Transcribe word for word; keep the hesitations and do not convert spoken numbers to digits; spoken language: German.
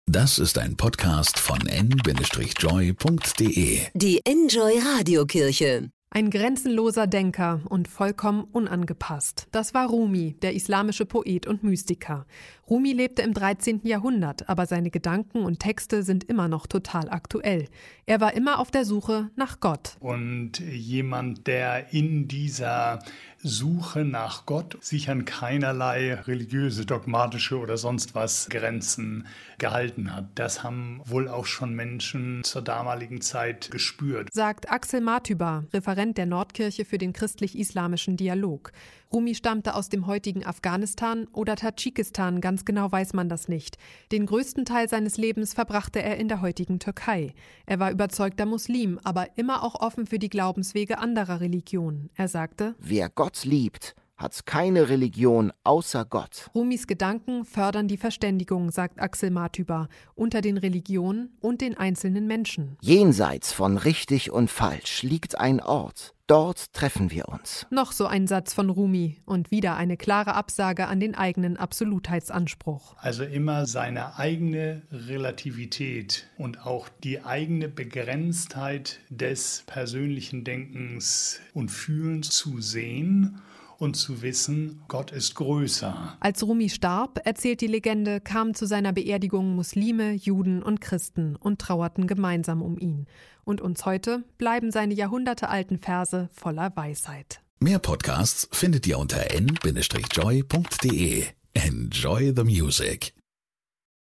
Das ist ein Podcast von en Bindestrich joy punkt de. Die Enjoy Radiokirche. Ein grenzenloser Denker und vollkommen unangepasst. Das war Rumi, der islamische Poet und Mystiker. Rumi lebte im dreizehnten Jahrhundert, aber seine Gedanken und Texte sind immer noch total aktuell. Er war immer auf der Suche nach Gott. Und jemand, der in dieser Suche nach Gott sich an keinerlei religiöse, dogmatische oder sonst was Grenzen gehalten hat. Das haben wohl auch schon Menschen zur damaligen Zeit gespürt. Sagt Axel Matüber, Referent der Nordkirche für den christlich-islamischen Dialog. Rumi stammte aus dem heutigen Afghanistan oder Tadschikistan, ganz genau weiß man das nicht. Den größten Teil seines Lebens verbrachte er in der heutigen Türkei. Er war überzeugter Muslim, aber immer auch offen für die Glaubenswege anderer Religionen. Er sagte: Wer Gott liebt, hat keine Religion außer Gott. Rumis Gedanken fördern die Verständigung, sagt Axel Matüber, unter den Religionen und den einzelnen Menschen. Jenseits von richtig und falsch liegt ein Ort. Dort treffen wir uns. Noch so ein Satz von Rumi und wieder eine klare Absage an den eigenen Absolutheitsanspruch. Also immer seine eigene Relativität und auch die eigene Begrenztheit des persönlichen Denkens und Fühlens zu sehen und zu wissen, Gott ist größer. Als Rumi starb, erzählt die Legende, kamen zu seiner Beerdigung Muslime, Juden und Christen und trauerten gemeinsam um ihn. Und uns heute bleiben seine jahrhundertealten Verse voller Weisheit. Mehr Podcasts findet ihr unter en Bindestrich joy punkt de. Enjoy the music.